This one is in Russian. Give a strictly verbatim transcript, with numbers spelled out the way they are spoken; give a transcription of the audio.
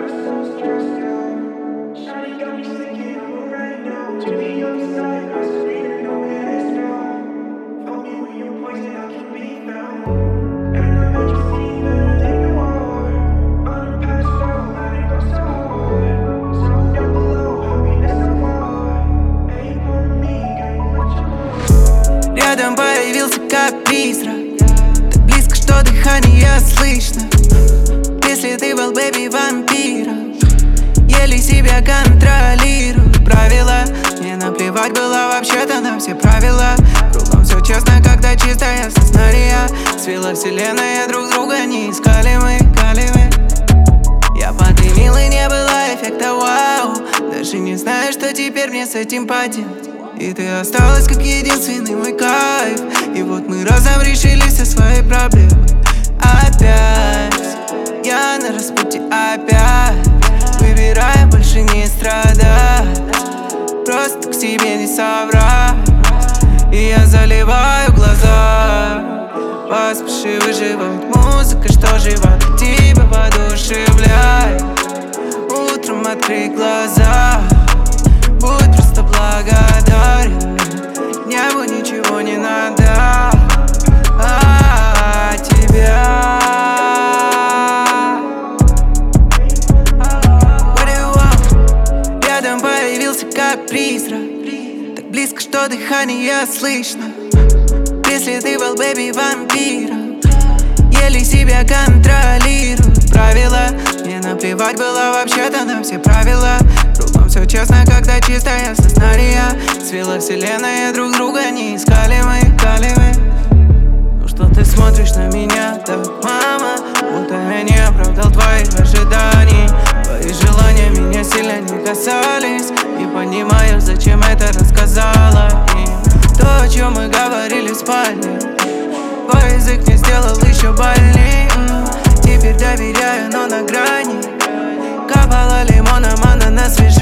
Рядом появился как призрак, так близко, что дыхание слышно. Если ты был, бэби, вампиром, еле себя контролирую. Правила, мне наплевать было вообще-то на все правила. Кругом все честно, когда чистое сознание. Свела вселенная, друг друга не искали мы, искали мы. Я подымил и не было эффекта вау. Даже не знаю, что теперь мне с этим поделать. И ты осталась как единственный мой кайф. И вот мы разом решили все свои проблемы. Опять я на распутье, опять выбираю больше не страдать, просто к себе не соврать. И я заливаю глаза. Поспеши выживать, музыка, что жива, тебя воодушевляет. Утром открой глаза, будь просто благодарен. Небу ничего не надо, а тебя. Рядом появился как призрак, так близко, что дыхание слышно. Если ты был, бэби, вампиром, еле себя контролирую. Правила, мне наплевать было вообще-то на все правила. Кругом все честно, когда чистое сознание. Свела вселенная, друг друга не искали мы, искали мы. Ну что ты смотришь на меня так, мама, будто я не оправдал твоих ожиданий. Твои желания меня сильно не касались. Не понимаю, зачем это рассказала им. То, о чем мы говорили в спальне, твой язык мне сделал еще больней. Теперь доверяю, но на грани. Капала лимоном, ананас свежий.